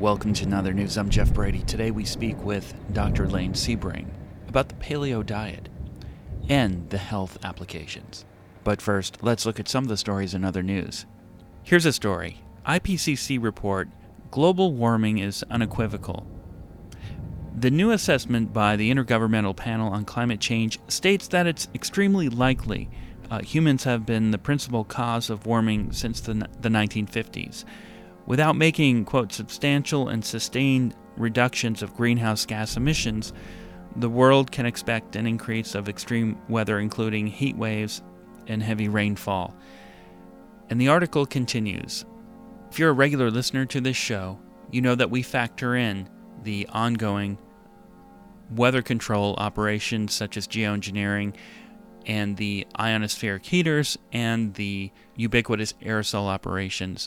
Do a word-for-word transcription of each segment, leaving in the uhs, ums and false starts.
Welcome to Another News. I'm Jeff Brady. Today we speak with Doctor Elaine Sebring about the paleo diet and the health applications. But first, let's look at some of the stories in other news. Here's a story. I P C C report, global warming is unequivocal. The new assessment by the Intergovernmental Panel on Climate Change states that it's extremely likely uh, humans have been the principal cause of warming since the, the nineteen fifties. Without making, quote, substantial and sustained reductions of greenhouse gas emissions, the world can expect an increase of extreme weather, including heat waves and heavy rainfall. And the article continues. If you're a regular listener to this show, you know that we factor in the ongoing weather control operations such as geoengineering and the ionospheric heaters and the ubiquitous aerosol operations.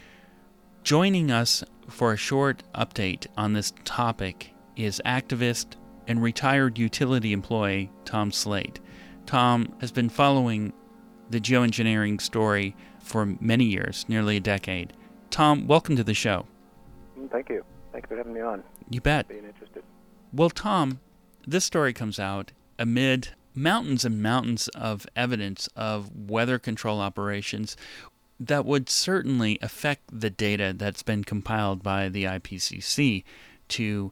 Joining us for a short update on this topic is activist and retired utility employee Tom Slate. Tom has been following the geoengineering story for many years, nearly a decade. Tom, welcome to the show. Thank you. Thank you for having me on. You bet. Being interested. Well, Tom, this story comes out amid mountains and mountains of evidence of weather control operations that would certainly affect the data that's been compiled by the I P C C to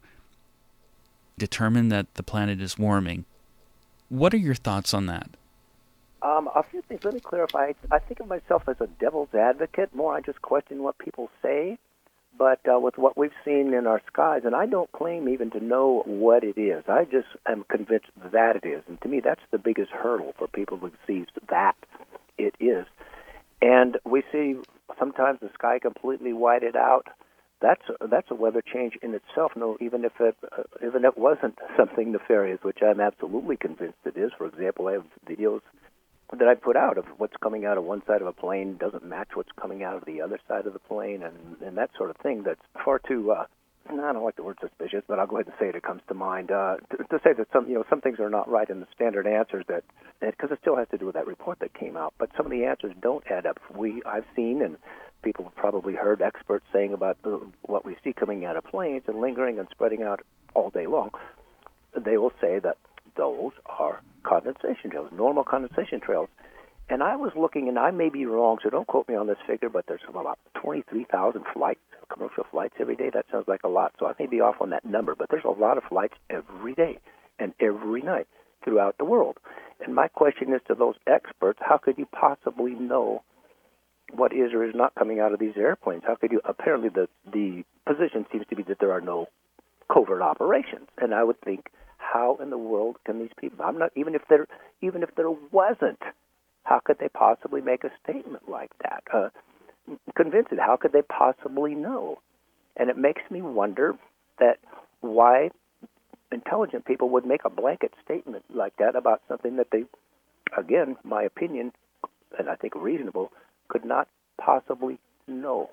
determine that the planet is warming. What are your thoughts on that? Um, a few things. Let me clarify. I think of myself as a devil's advocate. More, I just question what people say. But uh, with what we've seen in our skies, and I don't claim even to know what it is. I just am convinced that it is. And to me, that's the biggest hurdle for people to see that it is. And we see sometimes the sky completely whited out. That's a, that's a weather change in itself. No, even if it uh, even if it wasn't something nefarious, which I'm absolutely convinced it is. For example, I have videos that I put out of what's coming out of one side of a plane doesn't match what's coming out of the other side of the plane, and, and that sort of thing. That's far too. Uh, I don't like the word suspicious, but I'll go ahead and say it. It comes to mind uh, to, to say that some, you know, some things are not right in the standard answers that, because it still has to do with that report that came out. But some of the answers don't add up. We, I've seen, and people have probably heard experts saying about the, what we see coming out of planes and lingering and spreading out all day long. They will say that those are condensation trails, normal condensation trails. And I was looking, and I may be wrong, so don't quote me on this figure, but there's about twenty-three thousand flights, commercial flights every day. That sounds like a lot, so I may be off on that number, but there's a lot of flights every day and every night throughout the world. And my question is to those experts, how could you possibly know what is or is not coming out of these airplanes? How could you, apparently the, the position seems to be that there are no covert operations, and I would think, how in the world can these people, I'm not, even if there, even if there wasn't, how could they possibly make a statement like that? Uh, convinced it. How could they possibly know? And it makes me wonder that why intelligent people would make a blanket statement like that about something that they, again, my opinion, and I think reasonable, could not possibly know.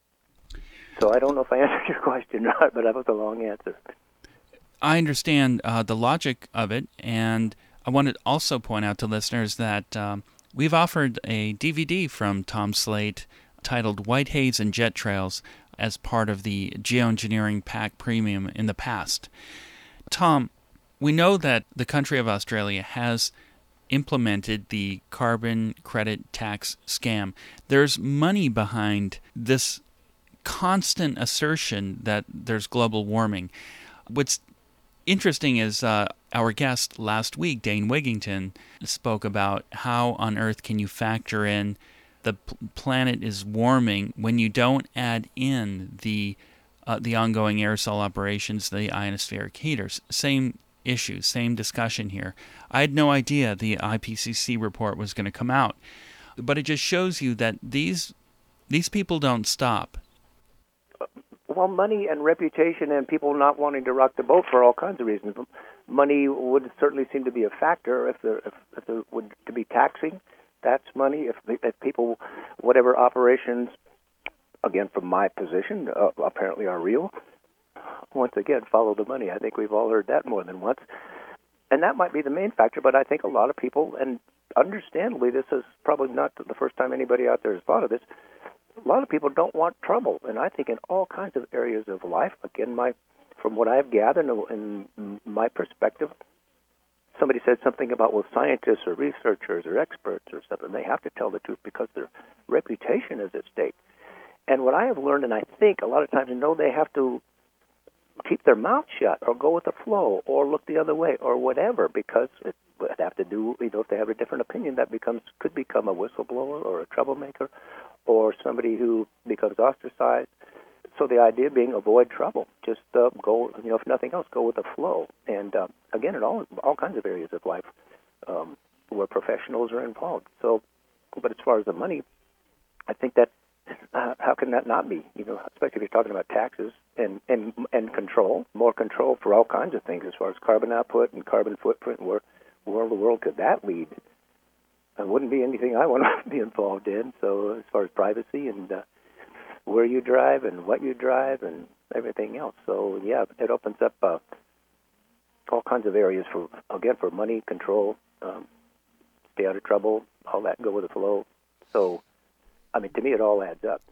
So I don't know if I answered your question or not, but that was a long answer. I understand uh, the logic of it, and I want to also point out to listeners that um, we've offered a D V D from Tom Slate titled White Haze and Jet Trails as part of the Geoengineering Pack Premium in the past. Tom, we know that the country of Australia has implemented the carbon credit tax scam. There's money behind this constant assertion that there's global warming. What's interesting is uh, our guest last week, Dane Wigington, spoke about how on earth can you factor in the p- planet is warming when you don't add in the uh, the ongoing aerosol operations, the ionospheric heaters. Same issue, same discussion here. I had no idea the I P C C report was going to come out, but it just shows you that these these people don't stop. Well, money and reputation and people not wanting to rock the boat for all kinds of reasons. Money would certainly seem to be a factor if there, if, if there would to be taxing. That's money. If, if people, whatever operations, again, from my position, uh, apparently are real, once again, follow the money. I think we've all heard that more than once. And that might be the main factor, but I think a lot of people, and understandably, this is probably not the first time anybody out there has thought of this, a lot of people don't want trouble, and I think in all kinds of areas of life. Again, my from what I've gathered in my perspective, somebody said something about, well, scientists or researchers or experts or something, they have to tell the truth because their reputation is at stake. And what I have learned, and I think a lot of times, you know, they have to keep their mouth shut or go with the flow or look the other way or whatever, because it would have to do, you know, if they have a different opinion, that becomes could become a whistleblower or a troublemaker or somebody who becomes ostracized. So the idea being avoid trouble. Just uh, go, you know, if nothing else, go with the flow. And uh, again, in all all kinds of areas of life um, where professionals are involved. So, but as far as the money, I think that uh, how can that not be? You know, especially if you're talking about taxes and, and and control, more control for all kinds of things as far as carbon output and carbon footprint. Where where in the world could that lead? It wouldn't be anything I want to be involved in. So as far as privacy and uh, where you drive and what you drive and everything else. So, yeah, it opens up uh, all kinds of areas for, again, for money, control, um, stay out of trouble, all that, go with the flow. So, I mean, to me, it all adds up.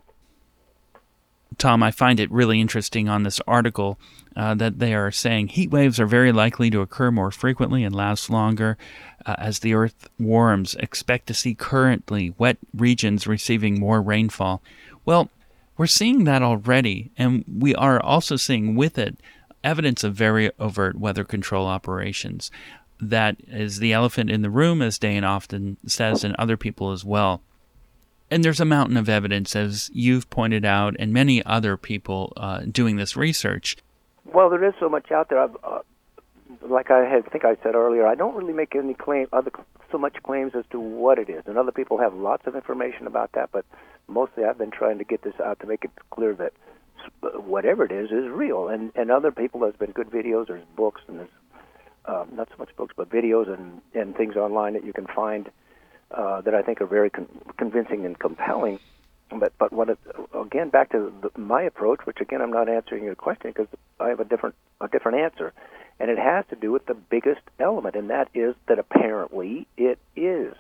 Tom, I find it really interesting on this article uh, that they are saying heat waves are very likely to occur more frequently and last longer uh, as the Earth warms. Expect to see currently wet regions receiving more rainfall. Well, we're seeing that already, and we are also seeing with it evidence of very overt weather control operations. That is the elephant in the room, as Dane often says, and other people as well. And there's a mountain of evidence, as you've pointed out, and many other people uh, doing this research. Well, there is so much out there. I've, uh, like I had, think I said earlier, I don't really make any claim, other so much claims as to what it is, and other people have lots of information about that. But mostly, I've been trying to get this out to make it clear that whatever it is is real. And and other people, there's been good videos, there's books, and there's um, not so much books, but videos and and things online that you can find. Uh, that I think are very con- convincing and compelling. But but what it, again, back to the, my approach, which again I'm not answering your question because I have a different a different answer, and it has to do with the biggest element, and that is that apparently it is.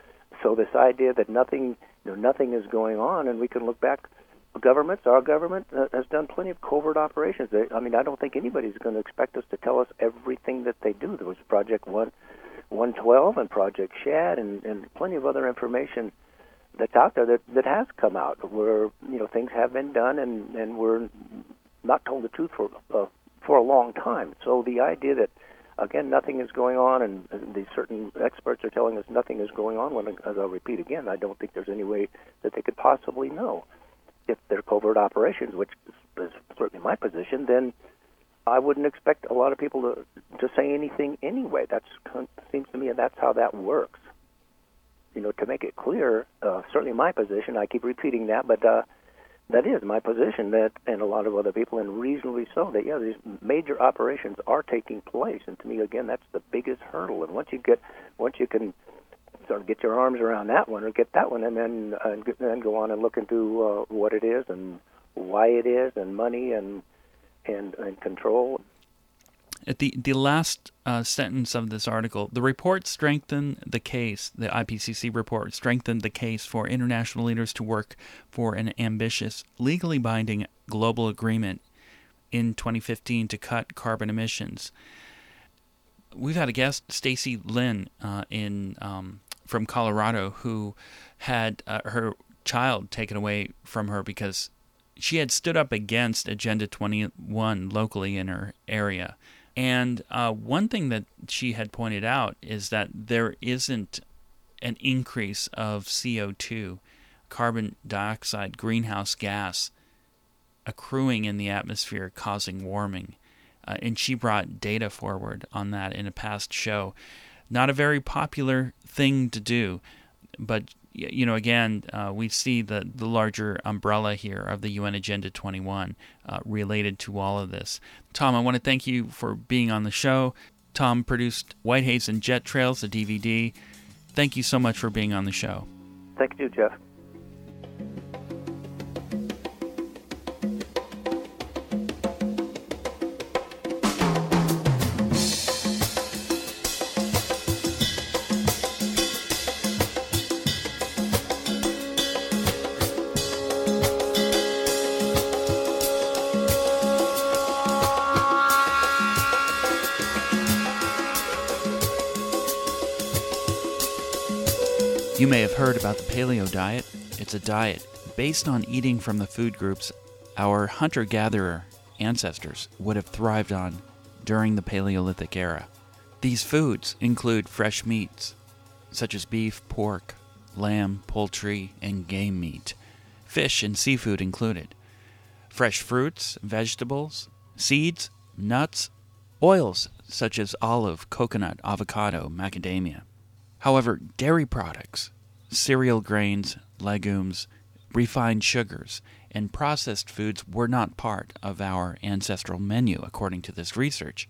So this idea that nothing you know, nothing is going on, and we can look back. Governments, our government uh, has done plenty of covert operations. They, I mean, I don't think anybody's going to expect us to tell us everything that they do. There was Project One. one twelve and Project Shad and, and plenty of other information that's out there that, that has come out where, you know, things have been done and, and we're not told the truth for uh, for a long time. So the idea that, again, nothing is going on and, and these certain experts are telling us nothing is going on, when, as I'll repeat again, I don't think there's any way that they could possibly know. If they're covert operations, which is, is certainly my position, then I wouldn't expect a lot of people to, to say anything anyway. That seems to me that's how that works. You know, to make it clear, uh, certainly my position, I keep repeating that, but uh, that is my position, that, and a lot of other people, and reasonably so, that, yeah, these major operations are taking place. And to me, again, that's the biggest hurdle. And once you get, once you can sort of get your arms around that one or get that one, and then, uh, and then go on and look into uh, what it is and why it is and money and And, and control. At the, the last uh, sentence of this article, the report strengthened the case, the I P C C report strengthened the case for international leaders to work for an ambitious, legally binding global agreement in twenty fifteen to cut carbon emissions. We've had a guest, Stacy Lynn, uh, in um, from Colorado, who had uh, her child taken away from her because she had stood up against Agenda twenty-one locally in her area. And uh, one thing that she had pointed out is that there isn't an increase of C O two, carbon dioxide, greenhouse gas, accruing in the atmosphere causing warming. Uh, and she brought data forward on that in a past show. Not a very popular thing to do, but you know, again, uh, we see the, the larger umbrella here of the U N Agenda twenty-one uh, related to all of this. Tom, I want to thank you for being on the show. Tom produced Whitehaze and Jet Trails, a D V D. Thank you so much for being on the show. Thank you, Jeff. You may have heard about the paleo diet. It's a diet based on eating from the food groups our hunter-gatherer ancestors would have thrived on during the Paleolithic era. These foods include fresh meats, such as beef, pork, lamb, poultry, and game meat, fish and seafood included, fresh fruits, vegetables, seeds, nuts, oils such as olive, coconut, avocado, macadamia. However, dairy products, cereal grains, legumes, refined sugars, and processed foods were not part of our ancestral menu, according to this research.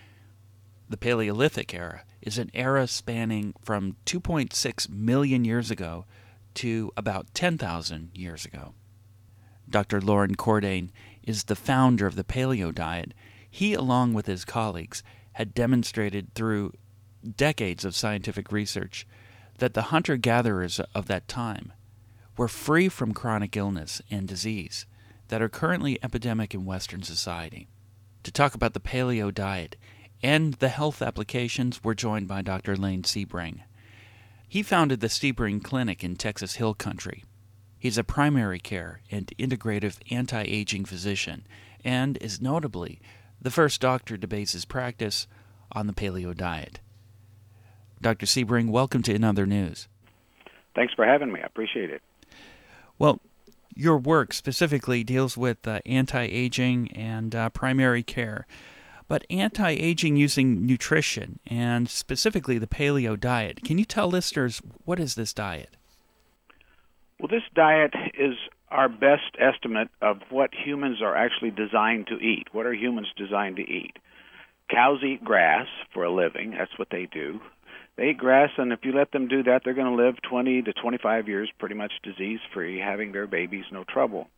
The Paleolithic era is an era spanning from two point six million years ago to about ten thousand years ago. Doctor Loren Cordain is the founder of the paleo diet. He, along with his colleagues, had demonstrated through decades of scientific research that the hunter-gatherers of that time were free from chronic illness and disease that are currently epidemic in Western society. To talk about the paleo diet and the health applications, we're joined by Doctor Lane Sebring. He founded the Sebring Clinic in Texas Hill Country. He's a primary care and integrative anti-aging physician and is notably the first doctor to base his practice on the paleo diet. Doctor Sebring, welcome to In Other News. Thanks for having me. I appreciate it. Well, your work specifically deals with uh, anti-aging and uh, primary care, but anti-aging using nutrition and specifically the paleo diet. Can you tell listeners, what is this diet? Well, this diet is our best estimate of what humans are actually designed to eat. What are humans designed to eat? Cows eat grass for a living. That's what they do. They eat grass, and if you let them do that, they're going to live twenty to twenty-five years pretty much disease-free, having their babies no trouble.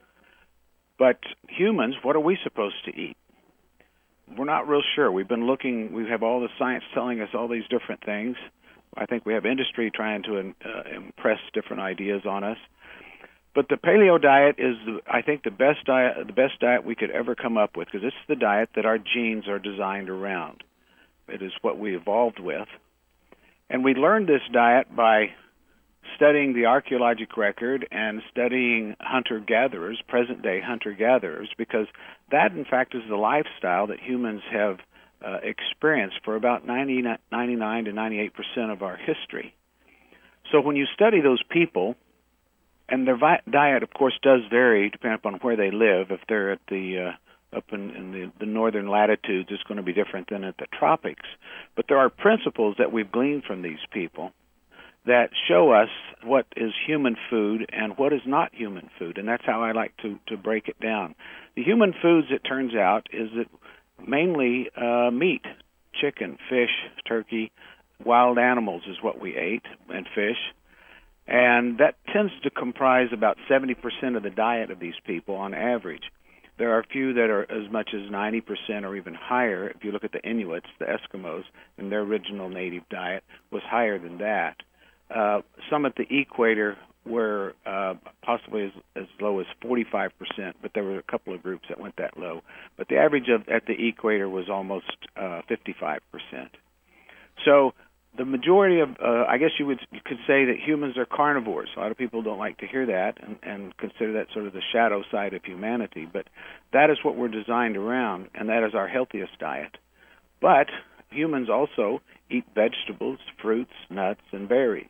But humans, what are we supposed to eat? We're not real sure. We've been looking, we have all the science telling us all these different things. I think we have industry trying to uh, impress different ideas on us. But the paleo diet is, I think, the best diet, the best diet we could ever come up with, because it's the diet that our genes are designed around. It is what we evolved with. And we learned this diet by studying the archaeologic record and studying hunter-gatherers, present-day hunter-gatherers, because that, in fact, is the lifestyle that humans have uh, experienced for about ninety-nine to ninety-eight percent of our history. So when you study those people, and their vi- diet, of course, does vary depending upon where they live. If they're at the uh, up in, in the, the northern latitudes, it's going to be different than at the tropics. But there are principles that we've gleaned from these people that show us what is human food and what is not human food, and that's how I like to, to break it down. The human foods, it turns out, is that mainly uh, meat, chicken, fish, turkey, wild animals is what we ate, and fish. And that tends to comprise about seventy percent of the diet of these people on average. There are a few that are as much as ninety percent or even higher. If you look at the Inuits, the Eskimos, and their original native diet was higher than that. Uh, some at the equator were uh, possibly as, as low as forty-five percent, but there were a couple of groups that went that low. But the average of, at the equator was almost uh, fifty-five percent. So the majority of, uh, I guess you would you could say that humans are carnivores. A lot of people don't like to hear that and, and consider that sort of the shadow side of humanity, but that is what we're designed around, and that is our healthiest diet. But humans also eat vegetables, fruits, nuts, and berries.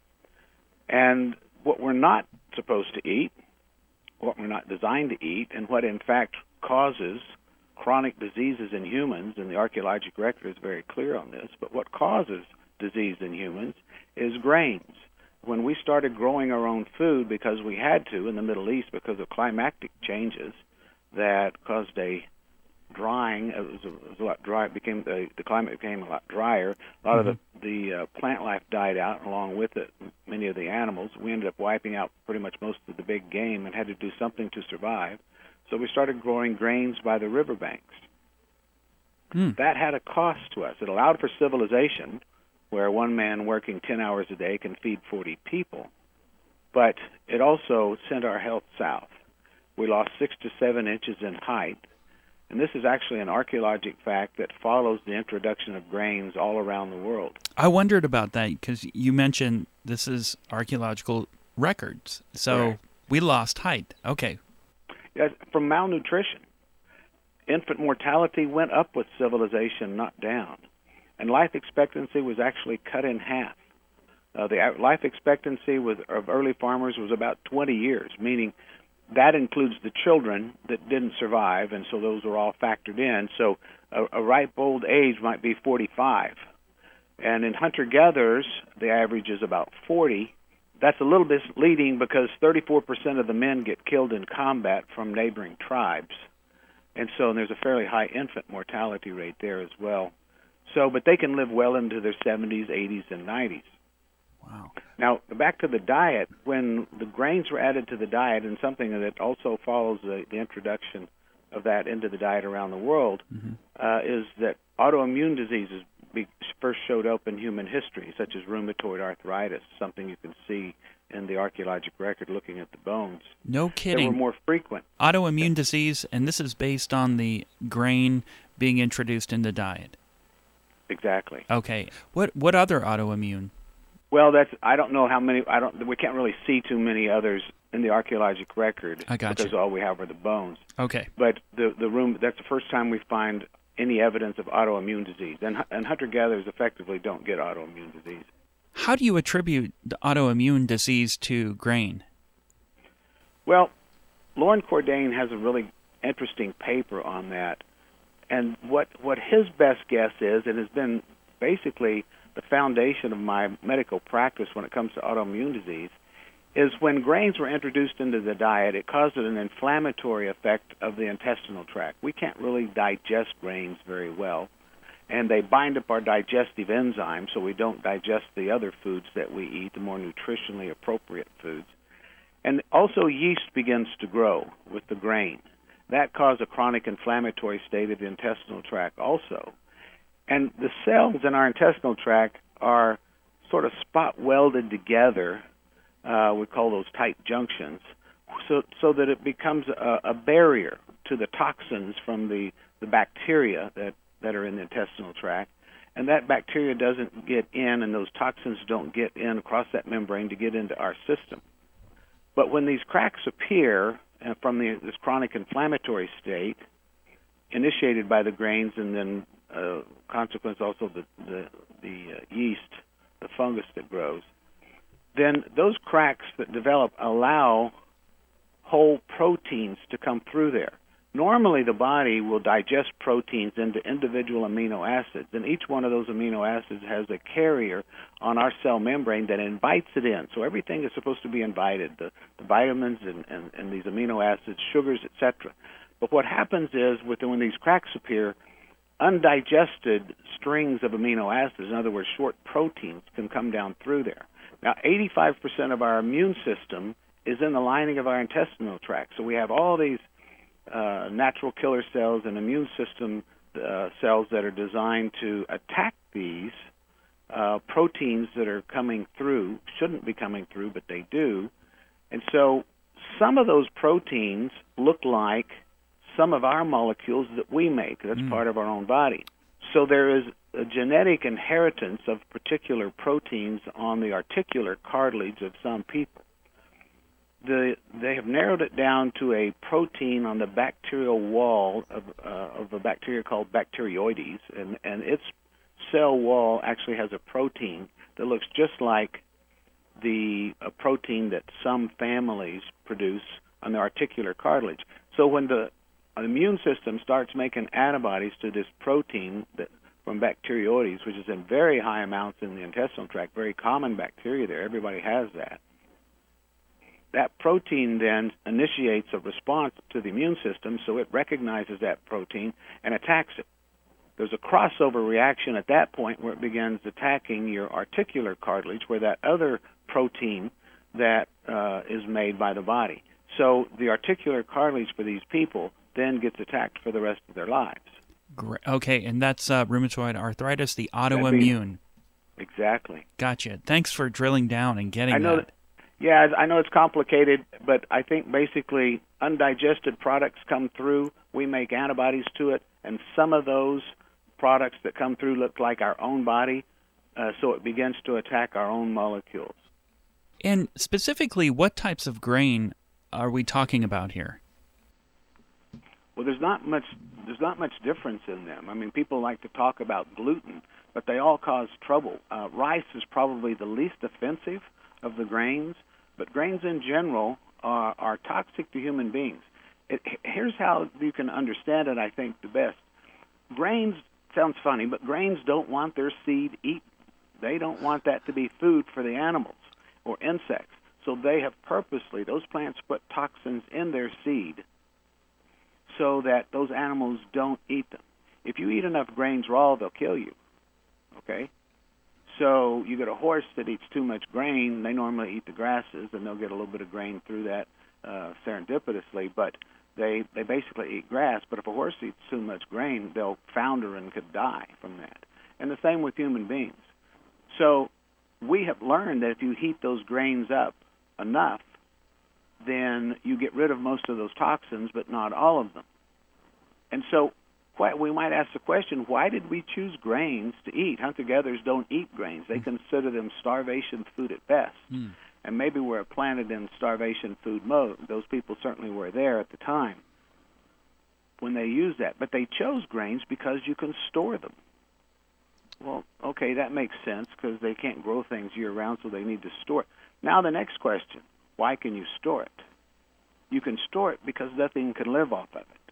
And what we're not supposed to eat, what we're not designed to eat, and what in fact causes chronic diseases in humans, and the archaeologic record is very clear on this, but what causes disease in humans is grains. When we started growing our own food because we had to in the Middle East because of climatic changes that caused a drying, it was a, it was a lot dry, it became, the, the climate became a lot drier, a lot mm-hmm. of the, the uh, plant life died out, and along with it, many of the animals. We ended up wiping out pretty much most of the big game and had to do something to survive. So we started growing grains by the riverbanks. Mm. That had a cost to us. It allowed for civilization, where one man working ten hours a day can feed forty people. But it also sent our health south. We lost six to seven inches in height, And this is actually an archaeologic fact that follows the introduction of grains all around the world. I wondered about that because you mentioned this is archaeological records. So Right. we lost height. Okay. Yeah, from malnutrition. Infant mortality went up with civilization, not down. And life expectancy was actually cut in half. Uh, the a- life expectancy with, of early farmers was about twenty years, meaning that includes the children that didn't survive, and so those are all factored in. So a, a ripe old age might be forty-five. And in hunter-gatherers, the average is about forty. That's a little misleading because thirty-four percent of the men get killed in combat from neighboring tribes. And so there's a fairly high infant mortality rate there as well. So, but they can live well into their seventies, eighties, and nineties. Wow. Now, back to the diet. When the grains were added to the diet, and something that also follows the, the introduction of that into the diet around the world, Mm-hmm. uh, is that autoimmune diseases be, first showed up in human history, such as rheumatoid arthritis, something you can see in the archaeologic record looking at the bones. No They kidding. were more frequent. Autoimmune disease, and this is based on the grain being introduced in the diet. Exactly. Okay. What what other autoimmune? Well, that's I don't know how many. I don't. We can't really see too many others in the archaeologic record I gotcha. because all we have are the bones. Okay. But the the room that's the first time we find any evidence of autoimmune disease, and and hunter-gatherers effectively don't get autoimmune disease. How do you attribute the autoimmune disease to grain? Well, Loren Cordain has a really interesting paper on that, and what what his best guess is, it has been basically the foundation of my medical practice when it comes to autoimmune disease, is when grains were introduced into the diet, it caused an inflammatory effect of the intestinal tract. We can't really digest grains very well, and they bind up our digestive enzymes, so we don't digest the other foods that we eat, the more nutritionally appropriate foods. And also yeast begins to grow with the grain. That causes a chronic inflammatory state of the intestinal tract also. And the cells in our intestinal tract are sort of spot welded together. Uh, we call those tight junctions, so so that it becomes a, a barrier to the toxins from the, the bacteria that, that are in the intestinal tract. And that bacteria doesn't get in, and those toxins don't get in across that membrane to get into our system. But when these cracks appear uh, from the, this chronic inflammatory state, initiated by the grains and then uh, consequence also the, the, the uh, yeast, the fungus that grows, then those cracks that develop allow whole proteins to come through there. Normally the body will digest proteins into individual amino acids, and each one of those amino acids has a carrier on our cell membrane that invites it in. So everything is supposed to be invited, the, the vitamins and, and, and these amino acids, sugars, et cetera. But what happens is with, when these cracks appear, undigested strings of amino acids, in other words, short proteins, can come down through there. Now, eighty-five percent of our immune system is in the lining of our intestinal tract. So we have all these uh, natural killer cells and immune system uh, cells that are designed to attack these uh, proteins that are coming through, shouldn't be coming through, but they do. And so some of those proteins look like some of our molecules that we make. That's mm. part of our own body. So there is a genetic inheritance of particular proteins on the articular cartilage of some people. The, they have narrowed it down to a protein on the bacterial wall of, uh, of a bacteria called Bacteroides, and, and its cell wall actually has a protein that looks just like the a protein that some families produce on the articular cartilage. So when the immune system starts making antibodies to this protein that, from Bacteroides, which is in very high amounts in the intestinal tract, very common bacteria there, everybody has that, that protein then initiates a response to the immune system, so it recognizes that protein and attacks it. There's a crossover reaction at that point where it begins attacking your articular cartilage, where that other protein that uh, is made by the body. So the articular cartilage for these people then gets attacked for the rest of their lives. Great. Okay, and that's uh, rheumatoid arthritis, the autoimmune. Be, exactly. Gotcha. Thanks for drilling down and getting I know that. that. Yeah, I know it's complicated, but I think basically undigested products come through, we make antibodies to it, and some of those products that come through look like our own body, uh, so it begins to attack our own molecules. And specifically, what types of grain are we talking about here? Well, there's not much there's not much difference in them. I mean, people like to talk about gluten, but they all cause trouble. Uh, rice is probably the least offensive of the grains, but grains in general are, are toxic to human beings. It, here's how you can understand it, I think, the best. Grains, sounds funny, but grains don't want their seed eaten. They don't want that to be food for the animals or insects. So they have purposely, those plants put toxins in their seed so that those animals don't eat them. If you eat enough grains raw, they'll kill you, okay? So you get a horse that eats too much grain, they normally eat the grasses, and they'll get a little bit of grain through that uh, serendipitously, but they, they basically eat grass. But if a horse eats too much grain, they'll founder and could die from that. And the same with human beings. So we have learned that if you heat those grains up enough, then you get rid of most of those toxins, but not all of them. And so quite, we might ask the question, why did we choose grains to eat? Hunter-gatherers don't eat grains. They consider them starvation food at best. Mm. And maybe we're planted in starvation food mode. Those people certainly were there at the time when they used that. But they chose grains because you can store them. Well, okay, that makes sense because they can't grow things year-round, so they need to store it. Now the next question, why can you store it? You can store it because nothing can live off of it.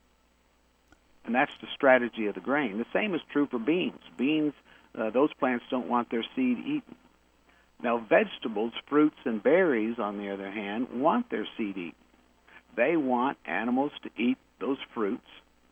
And that's the strategy of the grain. The same is true for beans. Beans, uh, those plants don't want their seed eaten. Now vegetables, fruits, and berries, on the other hand, want their seed eaten. They want animals to eat those fruits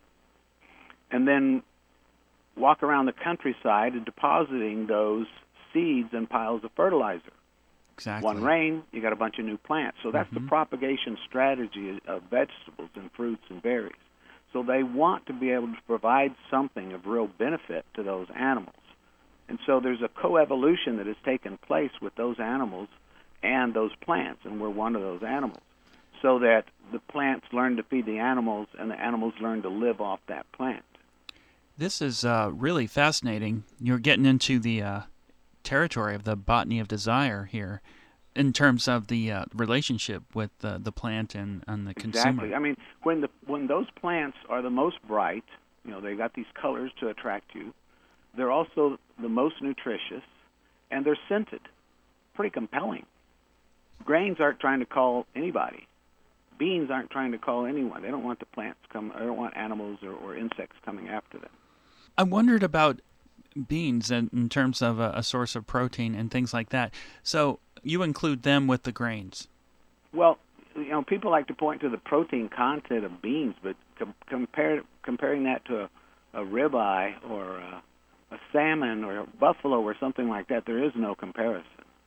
and then walk around the countryside and depositing those seeds in piles of fertilizer. Exactly. One rain, you got a bunch of new plants. So that's mm-hmm. the propagation strategy of vegetables and fruits and berries. So they want to be able to provide something of real benefit to those animals. And so there's a coevolution that has taken place with those animals and those plants, and we're one of those animals, so that the plants learn to feed the animals and the animals learn to live off that plant. This is uh, really fascinating. You're getting into the uh, territory of the botany of desire here in terms of the uh, relationship with uh, the plant and, and the consumer. Exactly. I mean, when the when those plants are the most bright, you know, they've got these colors to attract you, they're also the most nutritious, and they're scented. Pretty compelling. Grains aren't trying to call anybody. Beans aren't trying to call anyone. They don't want the plants come. They don't want animals or, or insects coming after them. I wondered about beans in, in terms of a, a source of protein and things like that. So you include them with the grains. Well, you know, people like to point to the protein content of beans, but com- compare, comparing that to a, a ribeye or a, a salmon or a buffalo or something like that, there is no comparison.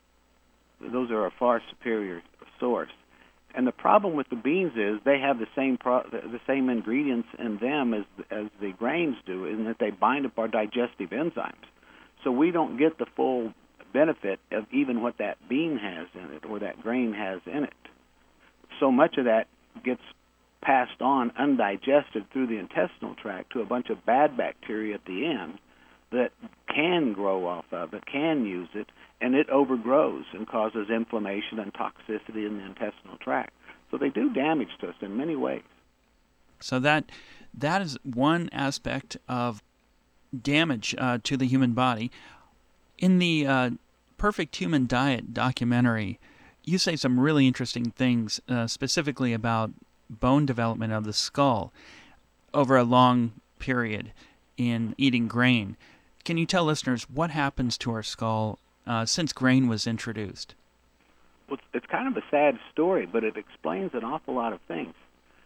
Those are a far superior source. And the problem with the beans is they have the same pro- the same ingredients in them as as the grains do, in that they bind up our digestive enzymes. So we don't get the full benefit of even what that bean has in it or that grain has in it. So much of that gets passed on undigested through the intestinal tract to a bunch of bad bacteria at the end that can grow off of it, can use it, and it overgrows and causes inflammation and toxicity in the intestinal tract. So they do damage to us in many ways. So that that is one aspect of damage uh, to the human body. In the uh, Perfect Human Diet documentary, you say some really interesting things, uh, specifically about bone development of the skull over a long period in eating grain. Can you tell listeners what happens to our skull uh, since grain was introduced? Well, it's kind of a sad story, but it explains an awful lot of things.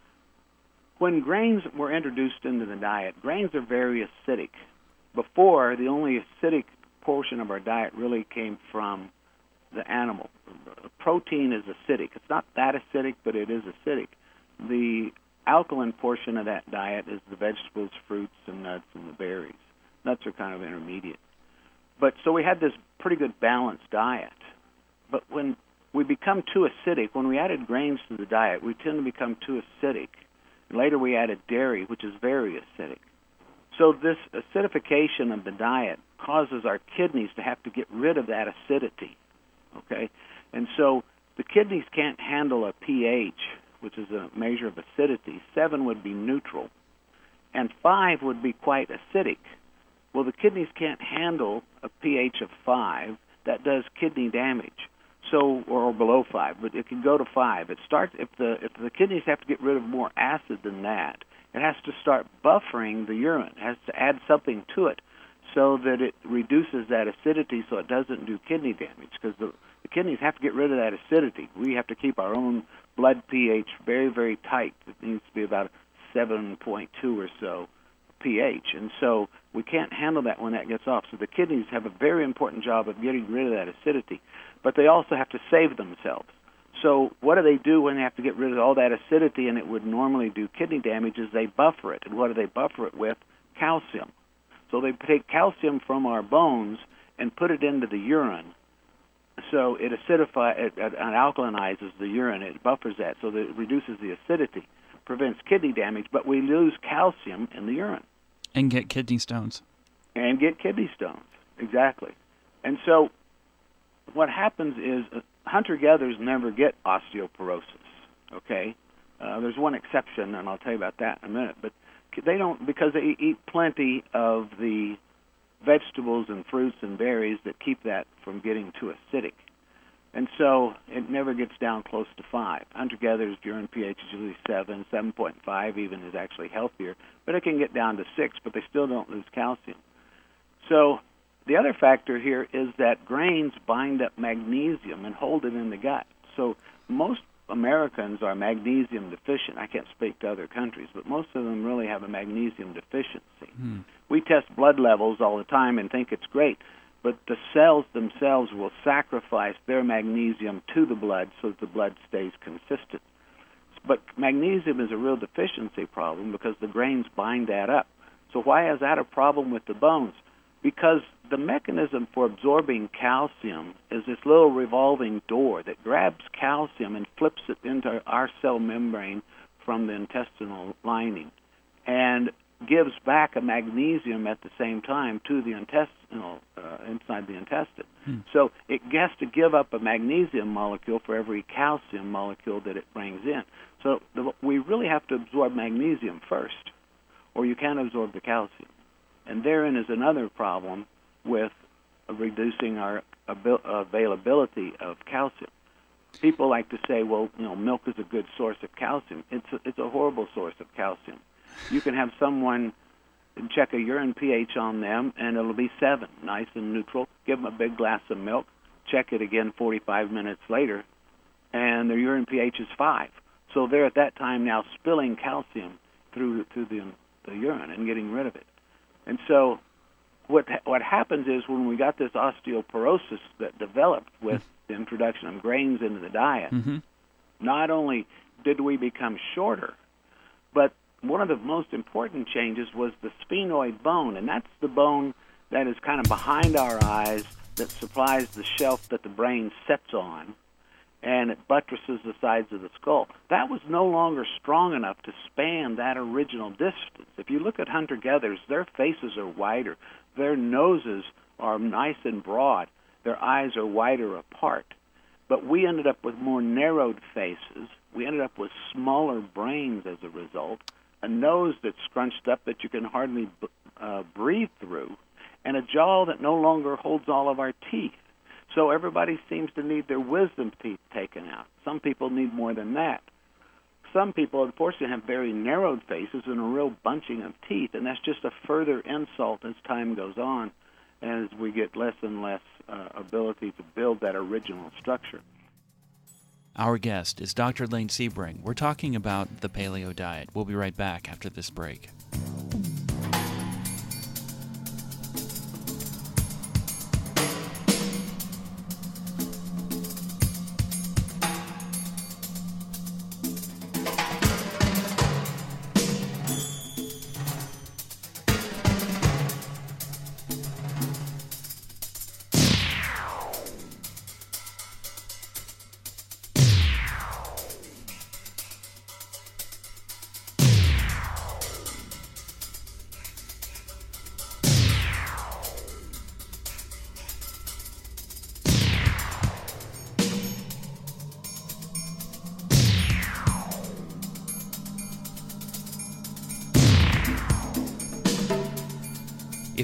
When grains were introduced into the diet, grains are very acidic. Before, the only acidic portion of our diet really came from the animal. Protein is acidic. It's not that acidic, but it is acidic. The alkaline portion of that diet is the vegetables, fruits, and nuts, and the berries. Nuts are kind of intermediate. But so we had this pretty good balanced diet. But when we become too acidic. When we added grains to the diet, we tend to become too acidic. Later we added dairy, which is very acidic. So this acidification of the diet causes our kidneys to have to get rid of that acidity, okay? And so the kidneys can't handle a pH, which is a measure of acidity. Seven would be neutral, and five would be quite acidic. Well, the kidneys can't handle a pH of five. That does kidney damage. So, or below five, but it can go to five. It starts if the if the kidneys have to get rid of more acid than that. It has to start buffering the urine. It has to add something to it so that it reduces that acidity so it doesn't do kidney damage, because the, the kidneys have to get rid of that acidity. We have to keep our own blood pH very, very tight. It needs to be about seven point two or so pH, and so we can't handle that when that gets off. So the kidneys have a very important job of getting rid of that acidity, but they also have to save themselves. So what do they do when they have to get rid of all that acidity and it would normally do kidney damage? Is they buffer it. And what do they buffer it with? Calcium. So they take calcium from our bones and put it into the urine. So it acidifies, it, it alkalinizes the urine. It buffers that so that it reduces the acidity, prevents kidney damage, but we lose calcium in the urine. And get kidney stones. And get kidney stones, exactly. And so what happens is uh, hunter-gatherers never get osteoporosis, okay? Uh, there's one exception, and I'll tell you about that in a minute. But they don't, because they eat plenty of the vegetables and fruits and berries that keep that from getting too acidic. And so it never gets down close to five. Hunter-gatherers' urine pH is usually seven, seven point five even is actually healthier. But it can get down to six, but they still don't lose calcium. So the other factor here is that grains bind up magnesium and hold it in the gut. So most Americans are magnesium deficient. I can't speak to other countries, but most of them really have a magnesium deficiency. Hmm. We test blood levels all the time and think it's great, but the cells themselves will sacrifice their magnesium to the blood so that the blood stays consistent. But magnesium is a real deficiency problem because the grains bind that up. So why is that a problem with the bones? Because the mechanism for absorbing calcium is this little revolving door that grabs calcium and flips it into our cell membrane from the intestinal lining and gives back a magnesium at the same time to the intestinal, uh, inside the intestine. Hmm. So it has to give up a magnesium molecule for every calcium molecule that it brings in. So the, we really have to absorb magnesium first, or you can't absorb the calcium. And therein is another problem with reducing our abil- availability of calcium. People like to say, well, you know, milk is a good source of calcium. It's a, it's a horrible source of calcium. You can have someone check a urine pH on them, and it'll be seven, nice and neutral. Give them a big glass of milk, check it again forty-five minutes later, and their urine pH is five. So they're at that time now spilling calcium through through the, the urine and getting rid of it. And so what what happens is when we got this osteoporosis that developed with the introduction of grains into the diet, mm-hmm. not only did we become shorter, but one of the most important changes was the sphenoid bone, and that's the bone that is kind of behind our eyes that supplies the shelf that the brain sits on, and it buttresses the sides of the skull. That was no longer strong enough to span that original distance. If you look at hunter-gatherers, their faces are wider. Their noses are nice and broad. Their eyes are wider apart. But we ended up with more narrowed faces. We ended up with smaller brains as a result, a nose that's scrunched up that you can hardly uh, breathe through, and a jaw that no longer holds all of our teeth. So everybody seems to need their wisdom teeth taken out. Some people need more than that. Some people, unfortunately, have very narrowed faces and a real bunching of teeth, and that's just a further insult as time goes on, as we get less and less uh, ability to build that original structure. Our guest is Doctor Lane Sebring. We're talking about the paleo diet. We'll be right back after this break.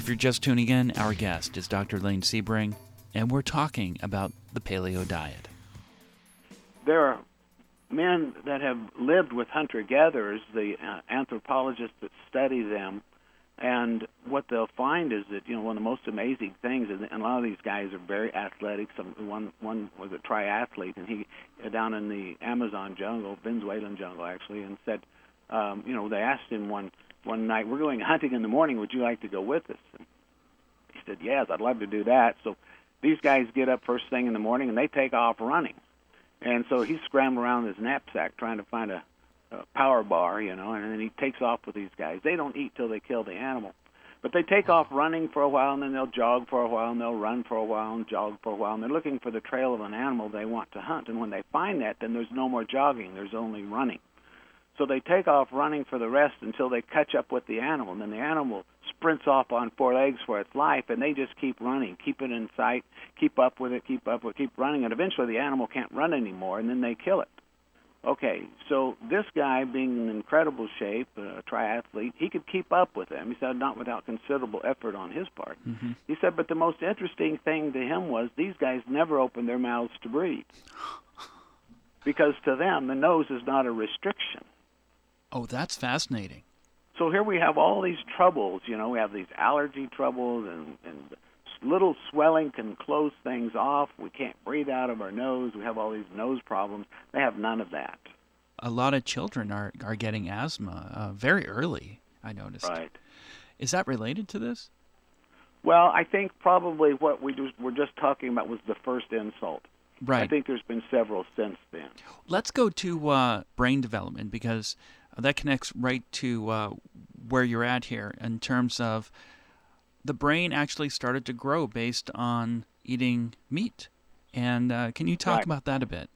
If you're just tuning in, our guest is Doctor Lane Sebring, and we're talking about the paleo diet. There are men that have lived with hunter-gatherers, the uh, anthropologists that study them, and what they'll find is that, you know, one of the most amazing things, and a lot of these guys are very athletic. Some one one was a triathlete, and he uh, down in the Amazon jungle, Venezuelan jungle actually, and said, um, you know, they asked him one one night, "We're going hunting in the morning. Would you like to go with us?" And he said, "Yes, I'd love to do that." So these guys get up first thing in the morning and they take off running, and so he's scrambling around his knapsack trying to find a Uh, power bar, you know, and then he takes off with these guys. They don't eat till they kill the animal. But they take off running for a while, and then they'll jog for a while, and they'll run for a while, and jog for a while, and they're looking for the trail of an animal they want to hunt. And when they find that, then there's no more jogging. There's only running. So they take off running for the rest until they catch up with the animal, and then the animal sprints off on four legs for its life, and they just keep running, keep it in sight, keep up with it, keep up with it, keep running, and eventually the animal can't run anymore, and then they kill it. Okay, so this guy, being in incredible shape, a triathlete, he could keep up with them. He said not without considerable effort on his part. Mm-hmm. He said, but the most interesting thing to him was these guys never opened their mouths to breathe. Because to them, the nose is not a restriction. Oh, that's fascinating. So here we have all these troubles. You know, we have these allergy troubles, and, and little swelling can close things off. We can't breathe out of our nose. We have all these nose problems. They have none of that. A lot of children are, are getting asthma uh, very early, I noticed. Right. Is that related to this? Well, I think probably what we just, were just talking about was the first insult. Right. I think there's been several since then. Let's go to uh, brain development, because that connects right to uh, where you're at here in terms of the brain actually started to grow based on eating meat. And uh, can you talk right. about that a bit?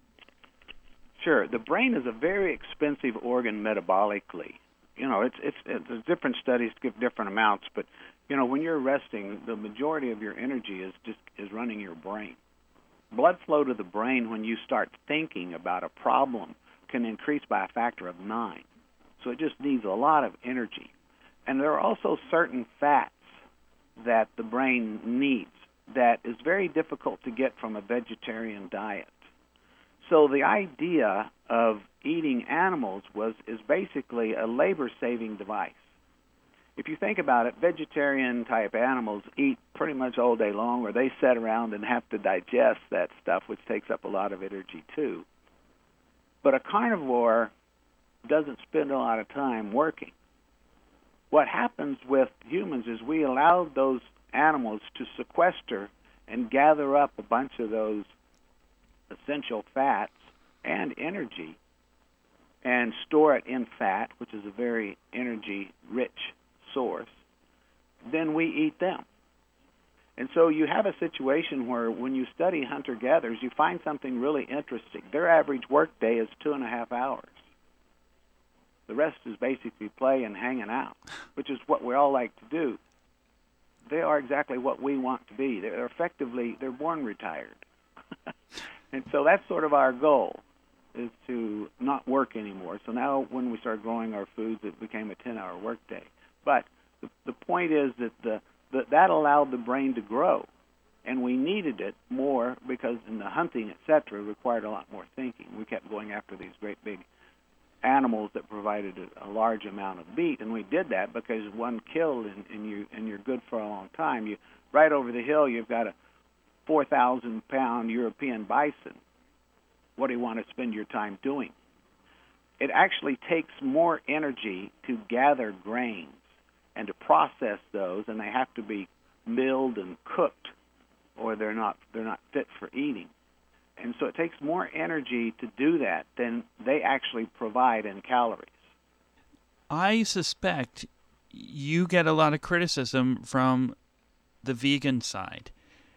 Sure. The brain is a very expensive organ metabolically. You know, it's it's, it's different studies give different amounts, but you know, when you're resting, the majority of your energy is just is running your brain. Blood flow to the brain when you start thinking about a problem can increase by a factor of nine. So it just needs a lot of energy. And there are also certain fats that the brain needs that is very difficult to get from a vegetarian diet. So the idea of eating animals was is basically a labor-saving device. If you think about it, vegetarian-type animals eat pretty much all day long, or they sit around and have to digest that stuff, which takes up a lot of energy too. But a carnivore doesn't spend a lot of time working. What happens with humans is we allow those animals to sequester and gather up a bunch of those essential fats and energy and store it in fat, which is a very energy-rich source. Then we eat them. And so you have a situation where when you study hunter-gatherers, you find something really interesting. Their average workday is two and a half hours. The rest is basically play and hanging out, which is what we all like to do. They are exactly what we want to be. They're effectively, they're born retired. And so that's sort of our goal, is to not work anymore. So now when we start growing our foods, it became a ten-hour workday. But the, the point is that the, the that allowed the brain to grow, and we needed it more because in the hunting, et cetera, required a lot more thinking. We kept going after these great big animals that provided a, a large amount of meat, and we did that because one killed and, and you and you're good for a long time. You right over the hill, you've got a four thousand pound European bison. What do you want to spend your time doing? It actually takes more energy to gather grains and to process those, and they have to be milled and cooked, or they're not they're not fit for eating. And so it takes more energy to do that than they actually provide in calories. I suspect you get a lot of criticism from the vegan side.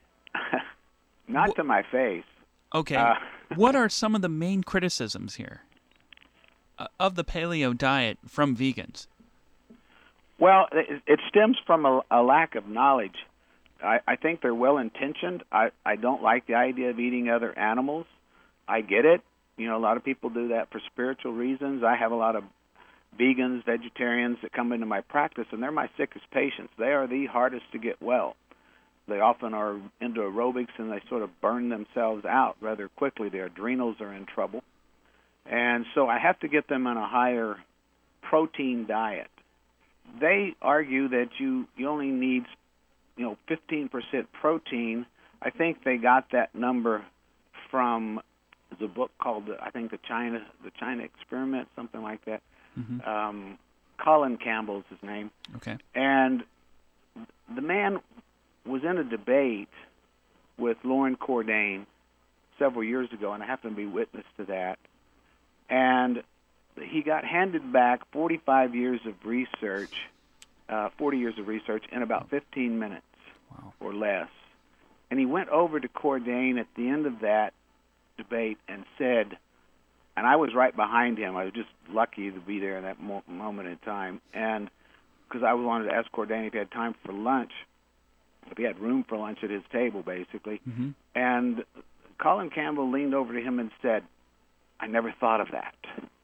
Not Wh- to my face. Okay. Uh, What are some of the main criticisms here uh, of the paleo diet from vegans? Well, it, it stems from a, a lack of knowledge. I, I think they're well-intentioned. I, I don't like the idea of eating other animals. I get it. You know, a lot of people do that for spiritual reasons. I have a lot of vegans, vegetarians that come into my practice, and they're my sickest patients. They are the hardest to get well. They often are into aerobics, and they sort of burn themselves out rather quickly. Their adrenals are in trouble. And so I have to get them on a higher protein diet. They argue that you, you only need, you know, fifteen percent protein. I think they got that number from the book called, I think, the China the China Experiment, something like that. Mm-hmm. Um, Colin Campbell's his name. Okay. And the man was in a debate with Loren Cordain several years ago, and I happened to be witness to that. And he got handed back forty-five years of research, uh, forty years of research in about fifteen minutes. Wow. Or less. And he went over to Cordain at the end of that debate and said, and I was right behind him. I was just lucky to be there in that mo- moment in time. And because I wanted to ask Cordain if he had time for lunch, if he had room for lunch at his table, basically. Mm-hmm. And Colin Campbell leaned over to him and said, I never thought of that.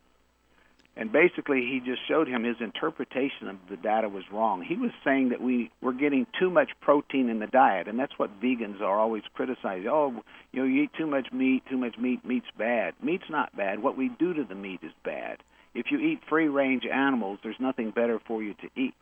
And basically, he just showed him his interpretation of the data was wrong. He was saying that we were getting too much protein in the diet, and that's what vegans are always criticizing. Oh, you know, you eat too much meat, too much meat, meat's bad. Meat's not bad. What we do to the meat is bad. If you eat free-range animals, there's nothing better for you to eat.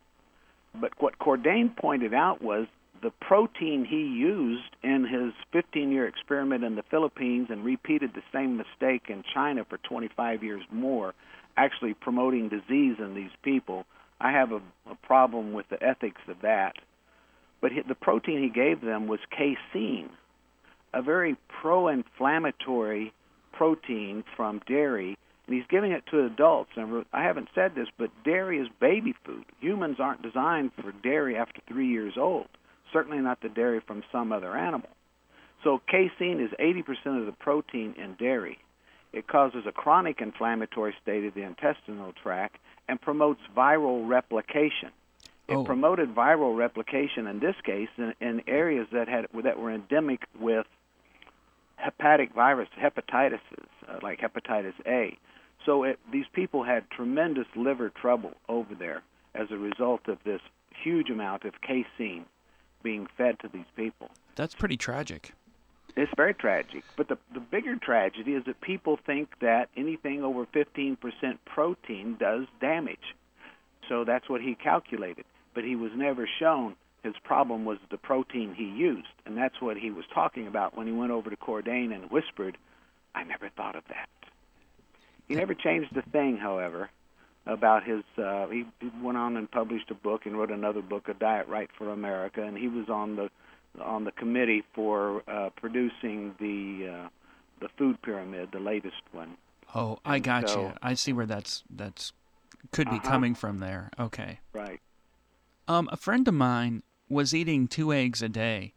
But what Cordain pointed out was the protein he used in his fifteen-year experiment in the Philippines and repeated the same mistake in China for twenty-five years more, actually promoting disease in these people. I have a, a problem with the ethics of that. But he, the protein he gave them was casein, a very pro-inflammatory protein from dairy, and he's giving it to adults. And I haven't said this, but dairy is baby food. Humans aren't designed for dairy after three years old, certainly not the dairy from some other animal. So casein is eighty percent of the protein in dairy. It causes a chronic inflammatory state of the intestinal tract and promotes viral replication. It oh. promoted viral replication in this case in, in areas that had that were endemic with hepatic virus, hepatitis, uh, like hepatitis A. So it, these people had tremendous liver trouble over there as a result of this huge amount of casein being fed to these people. That's pretty tragic. It's very tragic. But the, the bigger tragedy is that people think that anything over fifteen percent protein does damage. So that's what he calculated. But he was never shown his problem was the protein he used. And that's what he was talking about when he went over to Cordain and whispered, I never thought of that. He never changed a thing, however, about his, uh, he, he went on and published a book and wrote another book, A Diet Right for America, and he was on the on the committee for uh, producing the uh, the food pyramid, the latest one. Oh, I and got so, you. I see where that's that's could be uh-huh. coming from there. Okay. Right. Um, a friend of mine was eating two eggs a day,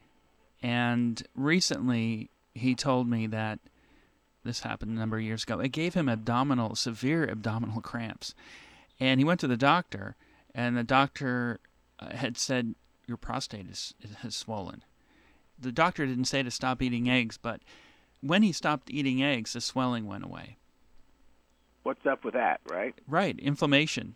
and recently he told me that this happened a number of years ago. It gave him abdominal, severe abdominal cramps, and he went to the doctor, and the doctor uh, had said, your prostate is has swollen. The doctor didn't say to stop eating eggs, but when he stopped eating eggs, the swelling went away. What's up with that, right? Right, inflammation.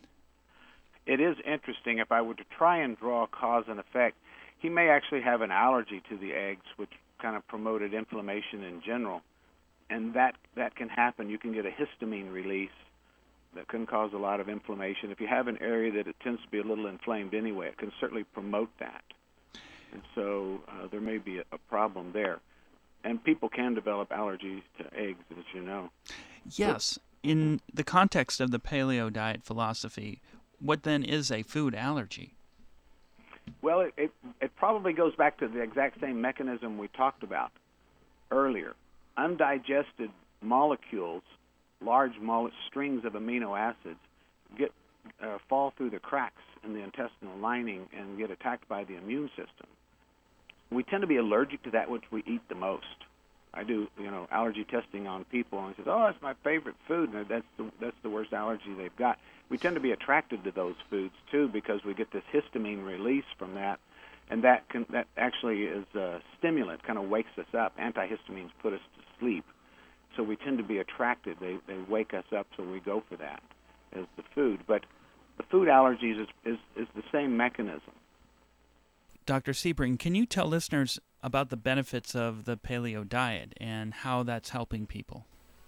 It is interesting. If I were to try and draw cause and effect, he may actually have an allergy to the eggs, which kind of promoted inflammation in general. And that, that can happen. You can get a histamine release that can cause a lot of inflammation. If you have an area that it tends to be a little inflamed anyway, it can certainly promote that. And so uh, there may be a, a problem there. And people can develop allergies to eggs, as you know. Yes. In the context of the paleo diet philosophy, what then is a food allergy? Well, it, it, it probably goes back to the exact same mechanism we talked about earlier. Undigested molecules, large mole- strings of amino acids, get uh, fall through the cracks in the intestinal lining and get attacked by the immune system. We tend to be allergic to that which we eat the most. I do, you know, allergy testing on people, and I say, "Oh, it's my favorite food," and that's the that's the worst allergy they've got. We tend to be attracted to those foods too because we get this histamine release from that, and that can that actually is a stimulant, kind of wakes us up. Antihistamines put us to sleep, so we tend to be attracted. They they wake us up, so we go for that. as the food. But the food allergies is, is, is the same mechanism. Doctor Sebring, can you tell listeners about the benefits of the paleo diet and how that's helping people?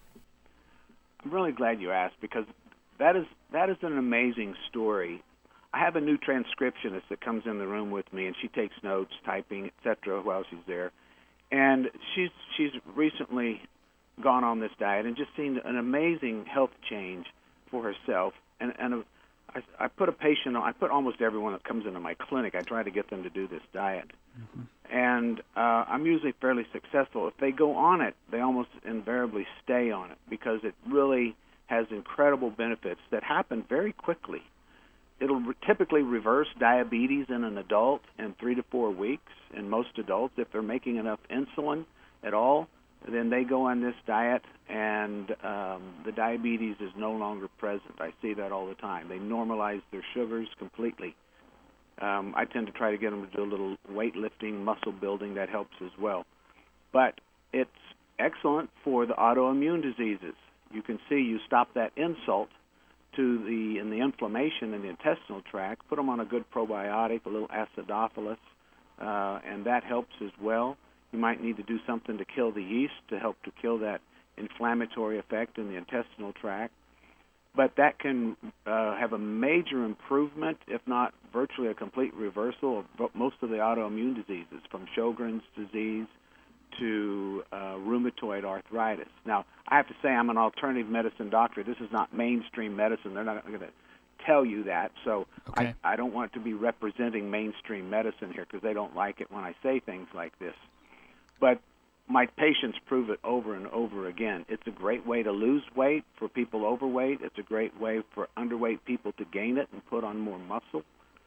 I'm really glad you asked, because that is that is an amazing story. I have a new transcriptionist that comes in the room with me, and she takes notes, typing, et cetera, while she's there. And she's she's recently gone on this diet and just seen an amazing health change for herself. And, and a, I, I put a patient on, I put almost everyone that comes into my clinic, I try to get them to do this diet. Mm-hmm. And uh, I'm usually fairly successful. If they go on it, they almost invariably stay on it, because it really has incredible benefits that happen very quickly. It'll re- typically reverse diabetes in an adult in three to four weeks. In most adults, if they're making enough insulin at all, then they go on this diet, and um, the diabetes is no longer present. I see that all the time. They normalize their sugars completely. Um, I tend to try to get them to do a little weightlifting, muscle building. That helps as well. But it's excellent for the autoimmune diseases. You can see you stop that insult to the and the inflammation in the intestinal tract. Put them on a good probiotic, a little acidophilus, uh, and that helps as well. You might need to do something to kill the yeast to help to kill that inflammatory effect in the intestinal tract. But that can uh, have a major improvement, if not virtually a complete reversal of most of the autoimmune diseases, from Sjogren's disease to uh, rheumatoid arthritis. Now, I have to say I'm an alternative medicine doctor. This is not mainstream medicine. They're not going to tell you that, so okay. I, I don't want to be representing mainstream medicine here, because they don't like it when I say things like this. But my patients prove it over and over again. It's a great way to lose weight for people overweight. It's a great way for underweight people to gain it and put on more muscle.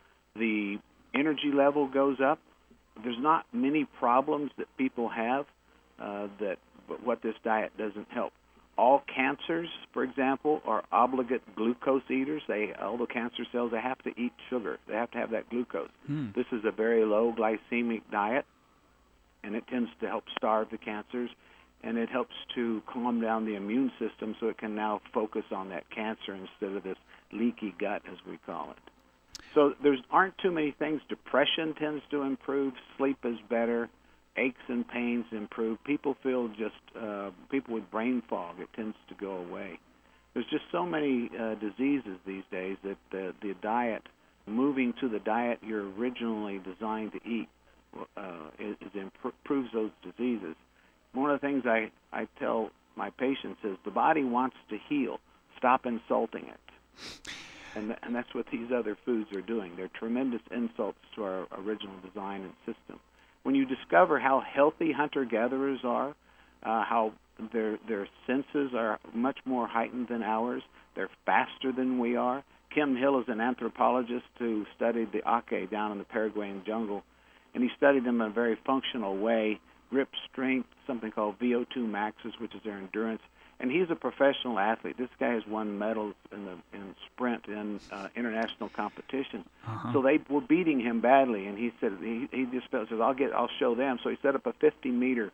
The energy level goes up. There's not many problems that people have uh, that what this diet doesn't help. All cancers, for example, are obligate glucose eaters. They all the cancer cells, they have to eat sugar. They have to have that glucose. Hmm. This is a very low glycemic diet, and it tends to help starve the cancers, and it helps to calm down the immune system so it can now focus on that cancer instead of this leaky gut, as we call it. So there aren't too many things. Depression tends to improve. Sleep is better. Aches and pains improve. People feel just, uh, people with brain fog, it tends to go away. There's just so many uh, diseases these days that the, the diet, moving to the diet you're originally designed to eat, uh, is, is improves those diseases. One of the things I, I tell my patients is the body wants to heal. Stop insulting it. And, th- and that's what these other foods are doing. They're tremendous insults to our original design and system. When you discover how healthy hunter-gatherers are, uh, how their their senses are much more heightened than ours, they're faster than we are. Kim Hill is an anthropologist who studied the Ake down in the Paraguayan jungle, and he studied them in a very functional way, grip strength, something called V O two maxes, which is their endurance. And he's a professional athlete. This guy has won medals in the in sprint in uh, international competition. Uh-huh. So they were beating him badly, and he said he he just felt, says I'll get I'll show them. So he set up a fifty meter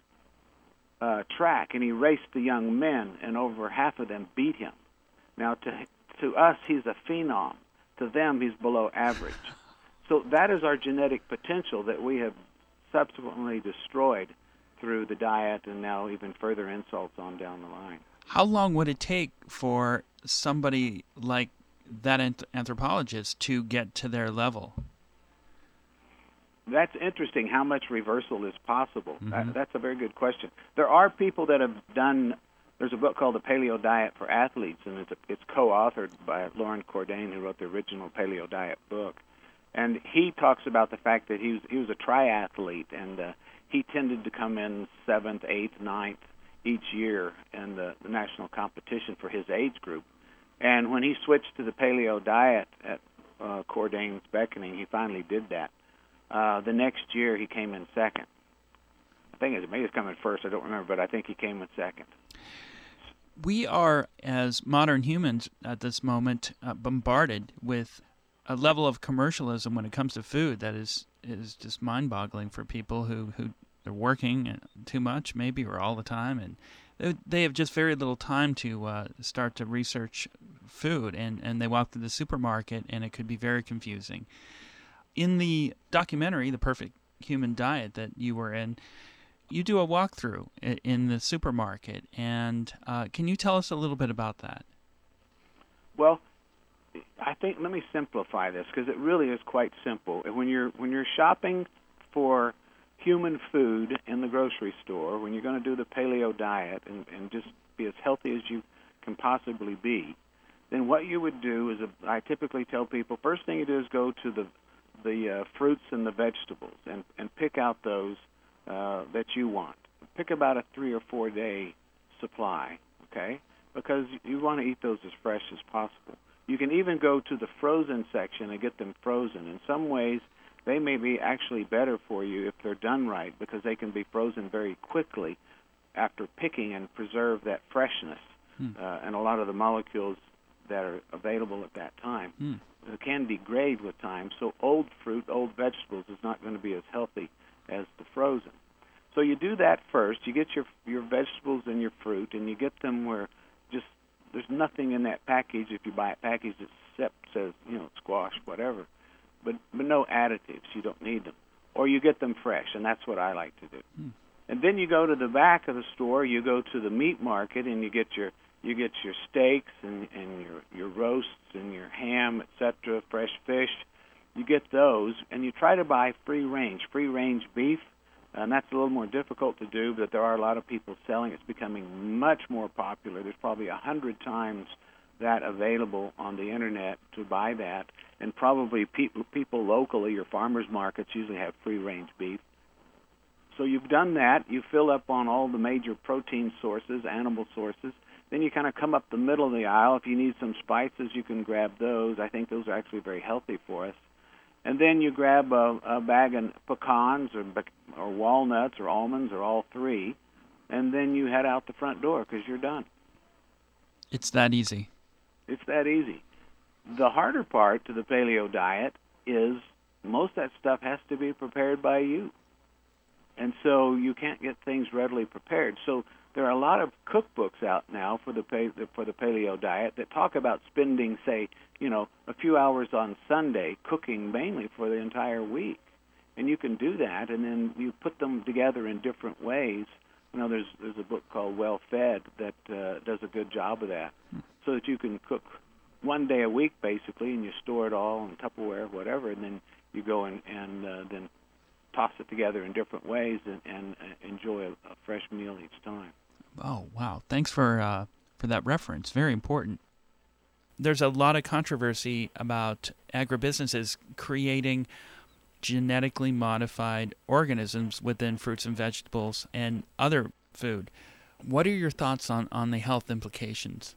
uh, track, and he raced the young men, and over half of them beat him. Now to to us he's a phenom. To them he's below average. So that is our genetic potential that we have subsequently destroyed through the diet, and now even further insults on down the line. How long would it take for somebody like that anthropologist to get to their level? That's interesting, how much reversal is possible. Mm-hmm. That, that's a very good question. There are people that have done, there's a book called The Paleo Diet for Athletes, and it's, a, it's co-authored by Loren Cordain, who wrote the original Paleo Diet book. And he talks about the fact that he was, he was a triathlete, and uh, he tended to come in seventh, eighth, ninth each year in the, the national competition for his age group. And when he switched to the paleo diet at uh, Cordain's beckoning, he finally did that. Uh, the next year, he came in second. I think it maybe it's coming first. I don't remember, but I think he came in second. We are, as modern humans at this moment, uh, bombarded with a level of commercialism when it comes to food that is is just mind-boggling for people who who. They're working too much, maybe, or all the time, and they, they have just very little time to uh, start to research food, and, and they walk through the supermarket, and it could be very confusing. In the documentary, The Perfect Human Diet, that you were in, you do a walkthrough in the supermarket, and uh, can you tell us a little bit about that? Well, I think let me simplify this because it really is quite simple. When you're when you're shopping for human food in the grocery store, when you're going to do the paleo diet and, and just be as healthy as you can possibly be, then what you would do is, a, I typically tell people, first thing you do is go to the the uh, fruits and the vegetables and, and pick out those uh, that you want. Pick about a three or four day supply, okay? Because you want to eat those as fresh as possible. You can even go to the frozen section and get them frozen. In some ways, they may be actually better for you if they're done right because they can be frozen very quickly after picking and preserve that freshness hmm. uh, and a lot of the molecules that are available at that time. Hmm. Can degrade with time, so old fruit, old vegetables is not going to be as healthy as the frozen. So you do that first. You get your your vegetables and your fruit, and you get them where just there's nothing in that package if you buy a package that except says, you know, squash, whatever, but but no additives. You don't need them. Or you get them fresh, and that's what I like to do. Hmm. And then you go to the back of the store, you go to the meat market, and you get your You get your steaks and, and your, your roasts and your ham, et cetera, fresh fish. You get those, and you try to buy free-range, free-range beef, and that's a little more difficult to do, but there are a lot of people selling. It's becoming much more popular. There's probably a hundred times that available on the Internet to buy that, and probably people, people locally or farmers markets usually have free-range beef. So you've done that. You fill up on all the major protein sources, animal sources. Then you kind of come up the middle of the aisle. If you need some spices, you can grab those. I think those are actually very healthy for us. And then you grab a, a bag of pecans or, or walnuts or almonds or all three, and then you head out the front door because you're done. It's that easy. It's that easy. The harder part to the paleo diet is most of that stuff has to be prepared by you. And so you can't get things readily prepared. So there are a lot of cookbooks out now for the for the paleo diet that talk about spending, say, you know, a few hours on Sunday cooking mainly for the entire week. And you can do that, and then you put them together in different ways. You know, there's there's a book called Well Fed that uh, does a good job of that, so that you can cook one day a week basically, and you store it all in Tupperware, whatever, and then you go and and uh, then toss it together in different ways and, and uh, enjoy a, a fresh meal each time. Oh, wow. Thanks for uh, for that reference. Very important. There's a lot of controversy about agribusinesses creating genetically modified organisms within fruits and vegetables and other food. What are your thoughts on, on the health implications?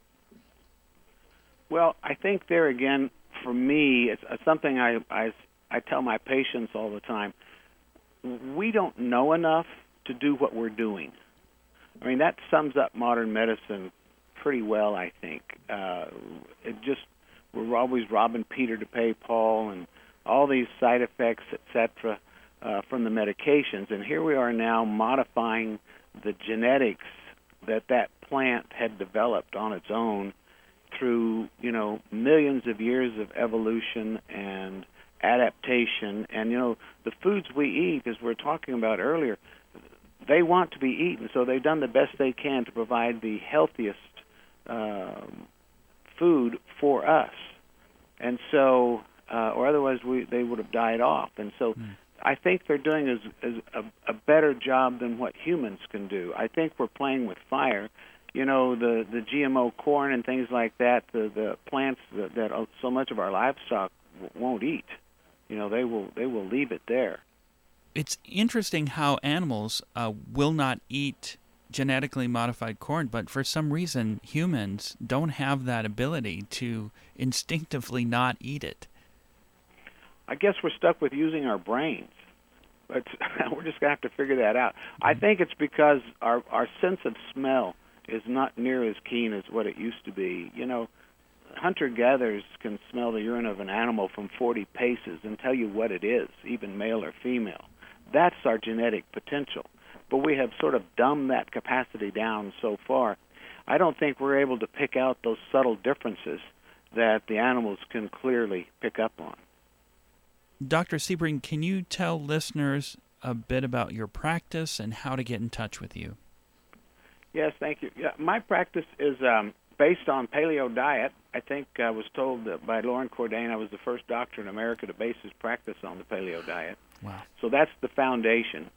Well, I think there again, for me, it's, it's something I, I, I tell my patients all the time. We don't know enough to do what we're doing. I mean, that sums up modern medicine pretty well, I think. Uh, it just, we're always robbing Peter to pay Paul and all these side effects, et cetera, uh, from the medications. And here we are now modifying the genetics that that plant had developed on its own through, you know, millions of years of evolution and adaptation. And, you know, the foods we eat, as we were talking about earlier, they want to be eaten, so they've done the best they can to provide the healthiest um, food for us. And so, uh, or otherwise we, they would have died off. And so mm. I think they're doing as, as a, a better job than what humans can do. I think we're playing with fire. You know, the, the G M O corn and things like that, the, the plants that, that so much of our livestock won't eat. You know, they will they will leave it there. It's interesting how animals uh, will not eat genetically modified corn, but for some reason humans don't have that ability to instinctively not eat it. I guess we're stuck with using our brains, but we're just going to have to figure that out. Mm-hmm. I think it's because our, our sense of smell is not near as keen as what it used to be. You know, hunter-gatherers can smell the urine of an animal from forty paces and tell you what it is, even male or female. That's our genetic potential. But we have sort of dumbed that capacity down so far. I don't think we're able to pick out those subtle differences that the animals can clearly pick up on. Doctor Sebring, can you tell listeners a bit about your practice and how to get in touch with you? Yes, thank you. Yeah, my practice is um, based on paleo diet. I think I was told that by Loren Cordain I was the first doctor in America to base his practice on the paleo diet. Wow. So that's the foundation.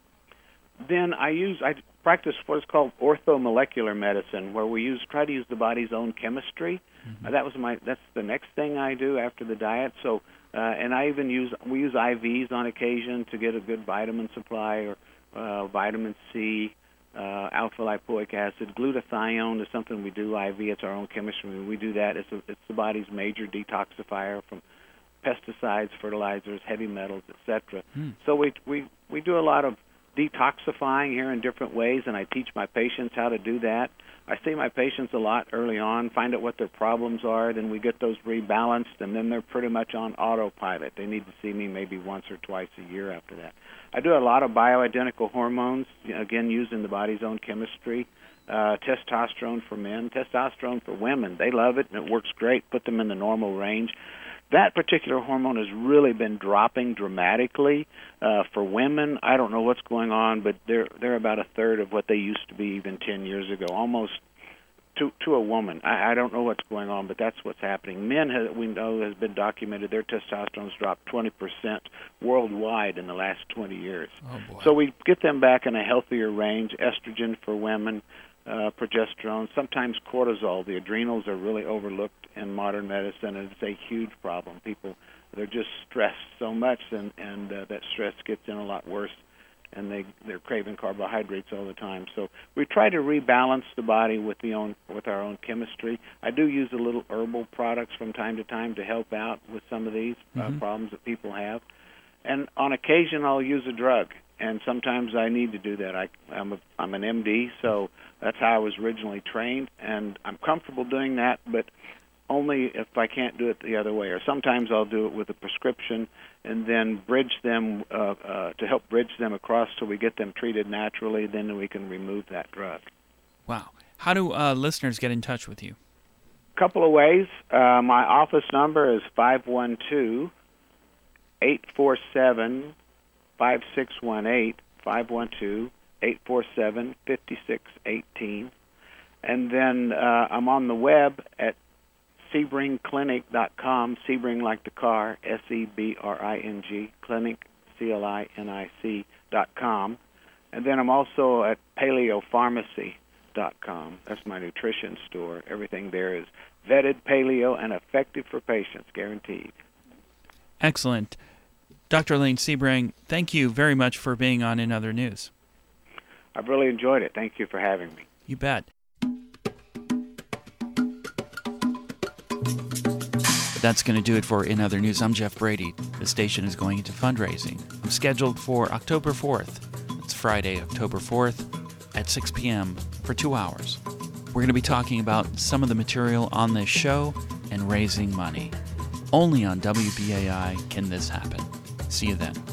Then I use I practice what's called orthomolecular medicine, where we use try to use the body's own chemistry. Mm-hmm. Uh, that was my that's the next thing I do after the diet. So uh, and I even use we use I Vs on occasion to get a good vitamin supply, or uh, vitamin C, uh, alpha lipoic acid, glutathione is something we do I V. It's our own chemistry. We do that. It's a, it's the body's major detoxifier from pesticides, fertilizers, heavy metals, et cetera. Mm. So we we we do a lot of detoxifying here in different ways, and I teach my patients how to do that. I see my patients a lot early on, find out what their problems are, then we get those rebalanced, and then they're pretty much on autopilot. They need to see me maybe once or twice a year after that. I do a lot of bioidentical hormones, again, using the body's own chemistry. Uh, testosterone for men, testosterone for women. They love it, and it works great. Put them in the normal range. That particular hormone has really been dropping dramatically. Uh, for women, I don't know what's going on, but they're they're about a third of what they used to be even ten years ago, almost to to a woman. I, I don't know what's going on, but that's what's happening. Men, have, we know, has been documented, their testosterone's dropped twenty percent worldwide in the last twenty years. Oh, boy. So we get them back in a healthier range. Estrogen for women, uh, progesterone, sometimes cortisol. The adrenals are really overlooked in modern medicine, and it's a huge problem. People, they're just stressed so much, and, and uh, that stress gets in a lot worse, and they, they're craving carbohydrates all the time. So we try to rebalance the body with the own with our own chemistry. I do use a little herbal products from time to time to help out with some of these mm-hmm. uh, problems that people have. And on occasion, I'll use a drug, and sometimes I need to do that. I, I'm, a, I'm an M D, so that's how I was originally trained, and I'm comfortable doing that, but only if I can't do it the other way. Or sometimes I'll do it with a prescription and then bridge them uh, uh, to help bridge them across so we get them treated naturally, then we can remove that drug. Wow. How do uh, listeners get in touch with you? A couple of ways. Uh, my office number is five one two, eight four seven, five six one eight, five one two, eight four seven, five six one eight. And then uh, I'm on the web at sebring clinic dot com, Sebring like the car, S E B R I N G, clinic, C L I N I C, dot com. And then I'm also at paleo pharmacy dot com. That's my nutrition store. Everything there is vetted paleo and effective for patients, guaranteed. Excellent. Doctor Lane Sebring, thank you very much for being on In Other News. I've really enjoyed it. Thank you for having me. You bet. That's going to do it for In Other News. I'm Jeff Brady. The station is going into fundraising. I'm scheduled for October fourth. It's Friday, October fourth at six p.m. for two hours. We're going to be talking about some of the material on this show and raising money. Only on W B A I can this happen. See you then.